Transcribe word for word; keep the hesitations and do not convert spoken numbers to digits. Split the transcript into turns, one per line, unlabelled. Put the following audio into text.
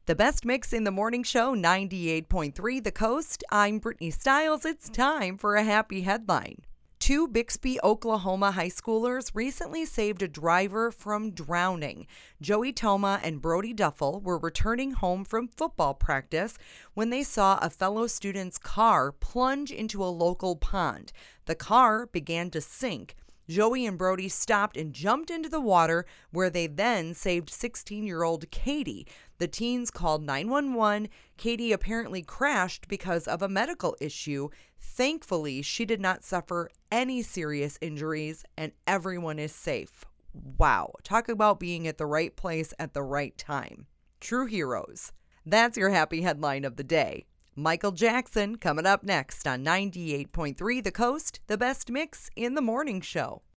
The best mix in the morning show, ninety-eight point three The Coast. I'm Brittany Stiles. It's time for a happy headline. Two Bixby, Oklahoma high schoolers recently saved a driver from drowning. Joey Toma and Brody Duffel were returning home from football practice when they saw a fellow student's car plunge into a local pond. The car began to sink. Joey and Brody stopped and jumped into the water, where they then saved sixteen-year-old Katie. The teens called nine one one. Katie apparently crashed because of a medical issue. Thankfully, she did not suffer any serious injuries, and everyone is safe. Wow, talk about being at the right place at the right time. True heroes. That's your happy headline of the day. Michael Jackson coming up next on ninety-eight point three The Coast, the best mix in the morning show.